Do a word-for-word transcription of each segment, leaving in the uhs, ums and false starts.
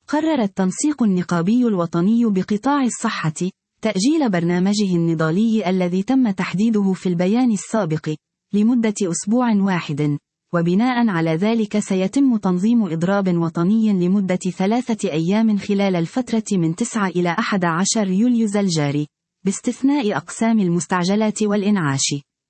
قرر التنسيق النقابي الوطني بقطاع الصحة تأجيل برنامجه النضالي الذي تم تحديده في البيان السابق لمدة أسبوع واحد، وبناء على ذلك سيتم تنظيم إضراب وطني لمدة ثلاثة أيام خلال الفترة من تسعة إلى أحد عشر يوليو الجاري، باستثناء أقسام المستعجلات والإنعاش.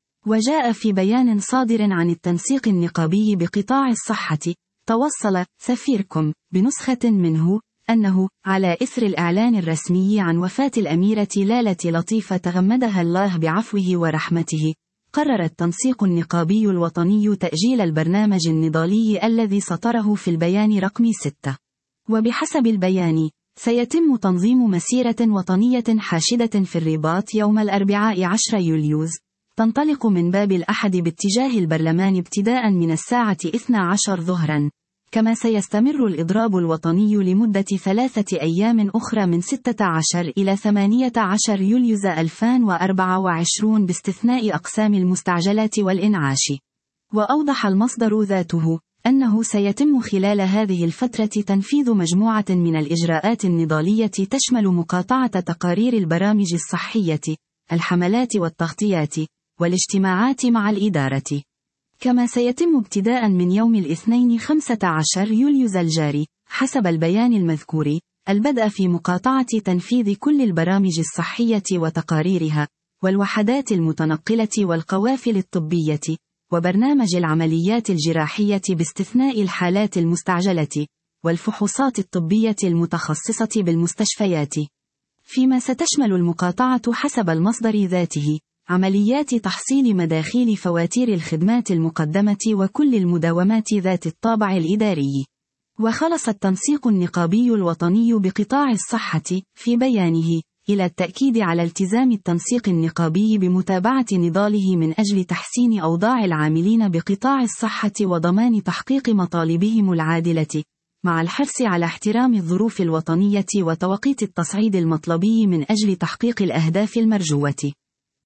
وجاء في بيان صادر عن التنسيق النقابي بقطاع الصحة، توصل سفيركم بنسخة منه أنه على إثر الإعلان الرسمي عن وفاة الأميرة لالة لطيفة تغمدها الله بعفوه ورحمته، قرر التنسيق النقابي الوطني تأجيل البرنامج النضالي الذي سطره في البيان رقم ستة. وبحسب البيان سيتم تنظيم مسيرة وطنية حاشدة في الرباط يوم الأربعاء عشر يوليوز، تنطلق من باب الأحد باتجاه البرلمان ابتداء من الساعة اثنتي عشرة ظهرا، كما سيستمر الإضراب الوطني لمدة ثلاثة أيام أخرى من ستة عشر إلى ثمانية عشر يوليوز ألفين وأربعة وعشرين باستثناء أقسام المستعجلات والإنعاش. وأوضح المصدر ذاته أنه سيتم خلال هذه الفترة تنفيذ مجموعة من الإجراءات النضالية تشمل مقاطعة تقارير البرامج الصحية، الحملات والتغطيات، والاجتماعات مع الإدارة. كما سيتم ابتداء من يوم الاثنين خمسة عشر يوليوز الجاري حسب البيان المذكور البدء في مقاطعة تنفيذ كل البرامج الصحية وتقاريرها، والوحدات المتنقلة والقوافل الطبية، وبرنامج العمليات الجراحية باستثناء الحالات المستعجلة، والفحوصات الطبية المتخصصة بالمستشفيات. فيما ستشمل المقاطعة حسب المصدر ذاته عمليات تحصيل مداخيل فواتير الخدمات المقدمة وكل المداومات ذات الطابع الإداري. وخلص التنسيق النقابي الوطني بقطاع الصحة في بيانه إلى التأكيد على التزام التنسيق النقابي بمتابعة نضاله من أجل تحسين أوضاع العاملين بقطاع الصحة وضمان تحقيق مطالبهم العادلة، مع الحرص على احترام الظروف الوطنية وتوقيت التصعيد المطلوبي من أجل تحقيق الأهداف المرجوة.